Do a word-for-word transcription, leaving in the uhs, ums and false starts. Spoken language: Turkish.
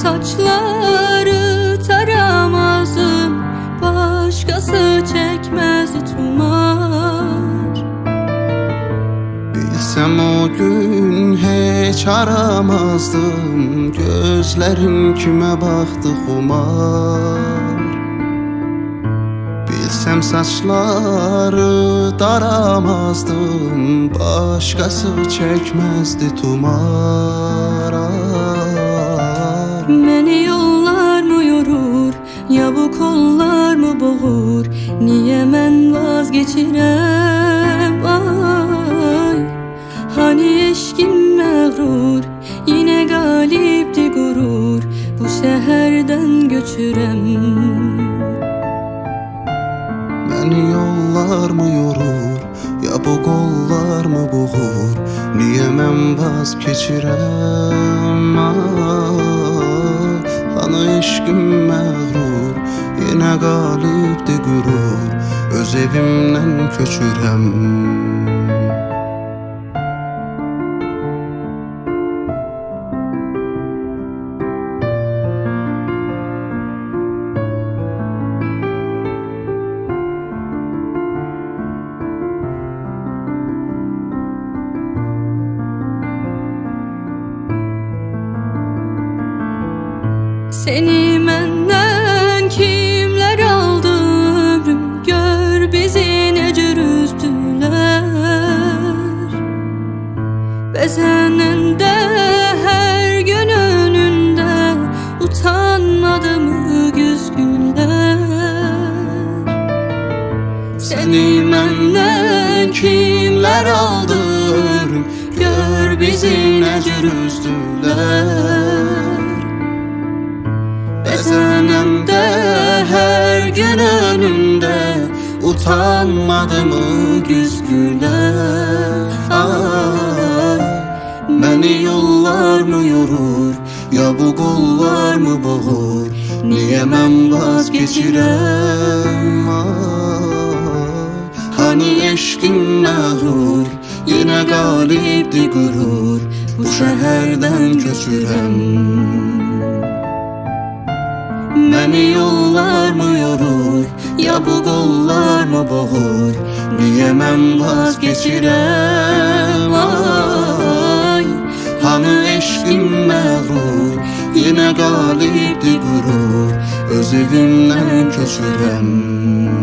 Saçları taramazdım, başkası çekmezdi tumar. Bilsem o gün hiç aramazdım, gözlerim kime baktı xumar. Bilsem saçları daramazdım, başkası çekmezdi tumar. Məni yollar mı yorur, ya bu kollar mı boğur? Niye mən vazgeçirem? Ay, hani eşkim məğrur, yine galipti gurur, bu şehirden göçürem. Məni yollar mı yorur, ya bu qollar mı boğur? Niye mən vazgeçirəm? Ay, hani eşkim məğrur, yine galipdi gurur, öz evimden köçürəm. Seni menden kimler aldı ömrüm, gör bizi necür üzdüler. Ve senin de her gün önünde utanmadı mı güzgüller? Seni menden kimler aldı ömrüm, gör bizi necür üzdüler. Senem de her gün önünde utanmadı mı güzgüler? Ay, beni yollar mı yorur, ya bu kollar mı boğur? Niye ben vazgeçirem? Ay, hani eşkim məğrur, yine galipdi gurur, bu şehirden köçürem. Beni yollar mı yorur, ya bu kollar mı boğur? Niye mən vazgeçirem? Ay, hani eşkim məğrur, yine galipdi gurur, öz evimden köçürem.